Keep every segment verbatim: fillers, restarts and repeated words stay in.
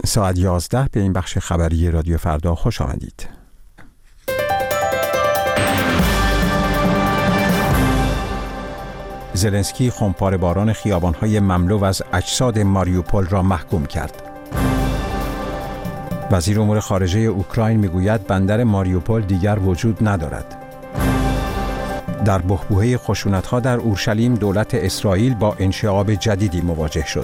ساعت یازده به این بخش خبری رادیو فردا خوش آمدید. زلنسکی خمپاره باران خیابان‌های مملو از اجساد ماریوپول را محکوم کرد. وزیر امور خارجه اوکراین میگوید بندر ماریوپول دیگر وجود ندارد. در بحبوحه خشونت‌ها در اورشلیم دولت اسرائیل با انشعاب جدیدی مواجه شد.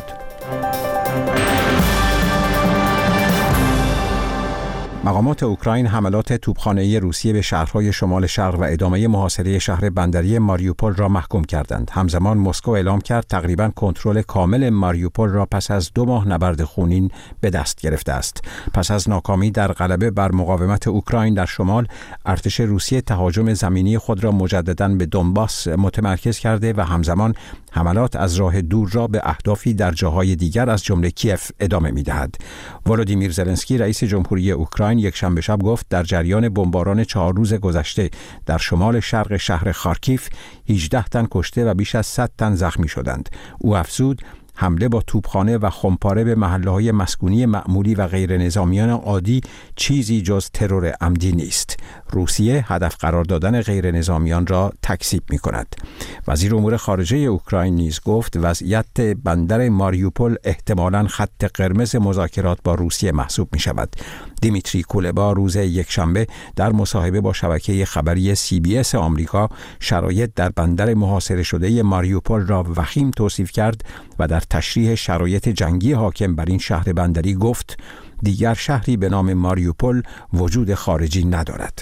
مقامات اوکراین حملات توپخانه‌ای روسیه به شهرهای شمال شرق و ادامه محاصره شهر بندری ماریوپول را محکوم کردند. همزمان مسکو اعلام کرد تقریباً کنترل کامل ماریوپول را پس از دو ماه نبرد خونین به دست گرفته است. پس از ناکامی در غلبه بر مقاومت اوکراین در شمال، ارتش روسیه تهاجم زمینی خود را مجدداً به دونباس متمرکز کرده و همزمان حملات از راه دور را به اهدافی در جاهای دیگر از جمله کیف ادامه می‌دهد. ولودیمیر زلنسکی رئیس جمهوری اوکراین یک شنبه شب گفت در جریان بمباران چهار روز گذشته در شمال شرق شهر خارکیف هجده تن کشته و بیش از صد تن زخمی شدند. او افزود حمله با توپخانه و خمپاره به محله‌های مسکونی معمولی و غیر نظامیان عادی چیزی جز ترور عمدی نیست. روسیه هدف قرار دادن غیر نظامیان را تکذیب می‌کند. وزیر امور خارجه اوکراین نیز گفت وضعیت بندر ماریوپول احتمالاً خط قرمز مذاکرات با روسیه محسوب می‌شود. دیمیتری کولبا روز یکشنبه در مصاحبه با شبکه خبری سی بی اس آمریکا شرایط در بندر محاصره شده ماریوپول را وخیم توصیف کرد و در تشریح شرایط جنگی حاکم بر این شهر بندری گفت دیگر شهری به نام ماریوپول وجود خارجی ندارد.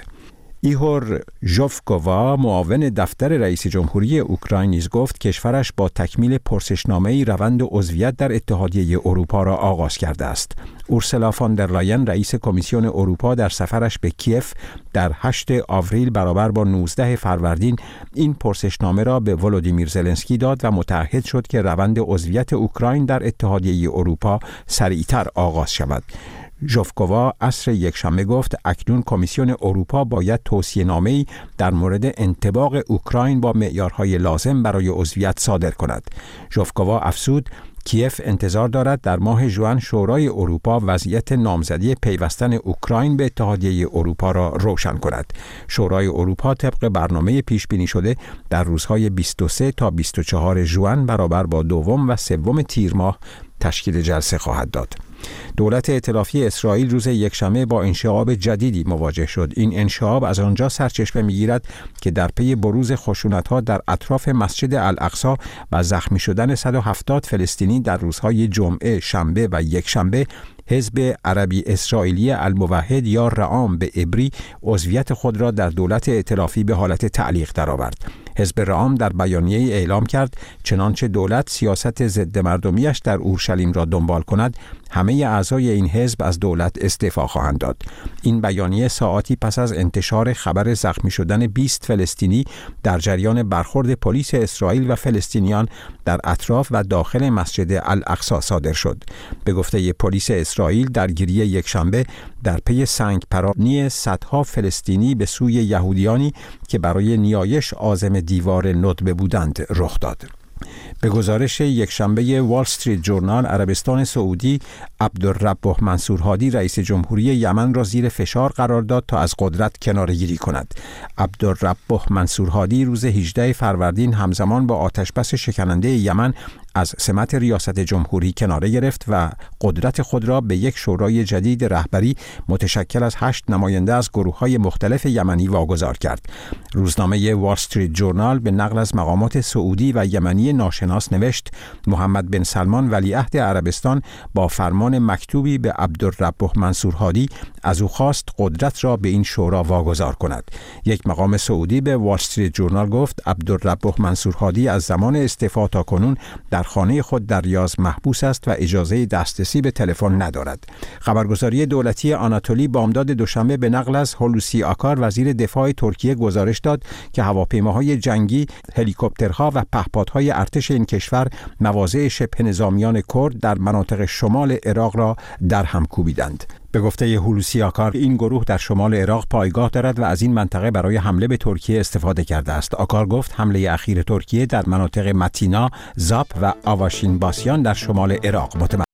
ایهور ژوفکووا معاون دفتر رئیس جمهوری اوکراین نیز گفت کشورش با تکمیل پرسشنامه‌ای روند عضویت در اتحادیه اروپا را آغاز کرده است. اورسولا فون در لاین رئیس کمیسیون اروپا در سفرش به کیف در هشتم آوریل برابر با نوزدهم فروردین این پرسشنامه را به ولودیمیر زلنسکی داد و متعهد شد که روند عضویت اوکراین در اتحادیه اروپا سریعتر آغاز شود. ژوفکووا عصر یکشنبه گفت اکنون کمیسیون اروپا باید توصیه‌نامه‌ای در مورد انطباق اوکراین با معیارهای لازم برای عضویت صادر کند. ژوفکووا افزود کیف انتظار دارد در ماه ژوئن شورای اروپا وضعیت نامزدی پیوستن اوکراین به اتحادیه اروپا را روشن کند. شورای اروپا طبق برنامه پیش بینی شده در روزهای بیست و سه تا بیست و چهار ژوئن برابر با دوم و سوم تیر ماه تشکیل جلسه خواهد داد. دولت ائتلافی اسرائیل روز یکشنبه با انشعاب جدیدی مواجه شد. این انشعاب از آنجا سرچشمه می‌گیرد که در پی بروز خشونت‌ها در اطراف مسجد الاقصی و زخمی شدن صد و هفتاد فلسطینی در روزهای جمعه، شنبه و یکشنبه، حزب عربی اسرائیلی الموحد یا رعام به عبری عضویت خود را در دولت ائتلافی به حالت تعلیق درآورد. حزب رعام در بیانیه‌ای اعلام کرد چنانچه دولت سیاست ضد مردمیش در اورشلیم را دنبال کند، همه اعضای این حزب از دولت استعفا خواهند داد. این بیانیه ساعاتی پس از انتشار خبر زخمی شدن بیست فلسطینی در جریان برخورد پلیس اسرائیل و فلسطینیان در اطراف و داخل مسجد الاقصی صادر شد. به گفته پلیس اسرائیل درگیری یکشنبه در پی سنگ پرانی صدها فلسطینی به سوی یهودیانی که برای نیایش عازم دیوار ندبه بودند رخ داد. به گزارش یکشنبه وال استریت جورنال، عربستان سعودی عبدالرب منصور هادی رئیس جمهوری یمن را زیر فشار قرار داد تا از قدرت کناره‌گیری کند. عبدالرب منصور هادی روز هجدهم فروردین همزمان با آتشبس شکننده یمن از سمت ریاست جمهوری کناره گرفت و قدرت خود را به یک شورای جدید رهبری متشکل از هشت نماینده از گروه‌های مختلف یمنی واگذار کرد. روزنامه وال استریت جورنال به نقل از مقامات سعودی و یمنی ناشناس نوشت محمد بن سلمان ولیعهد عربستان با فرمان مکتوبی به عبدالرب منصور هادی از او خواست قدرت را به این شورا واگذار کند. یک مقام سعودی به وال استریت جورنال گفت عبدالرب منصور هادی از زمان استعفا تا کنون در خانه خود در ریاض محبوس است و اجازه دسترسی به تلفن ندارد. خبرگزاری دولتی آناتولی بامداد دوشنبه به نقل از هولوسی آکار وزیر دفاع ترکیه گزارش داد که هواپیماهای جنگی، هلیکوپترها و پهپادهای ارتش این کشور مواضع شبه نظامیان کرد در مناطق شمال عراق را در هم کوبیدند. به گفته هولوسی آکار این گروه در شمال عراق پایگاه دارد و از این منطقه برای حمله به ترکیه استفاده کرده است. آکار گفت حمله اخیر ترکیه در مناطق متینا، زاپ و آواشین باسیان در شمال عراق متمرکز